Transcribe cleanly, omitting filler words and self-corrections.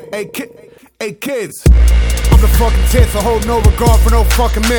Hey kids, I'm the fucking tits, I hold no regard for no fucking men.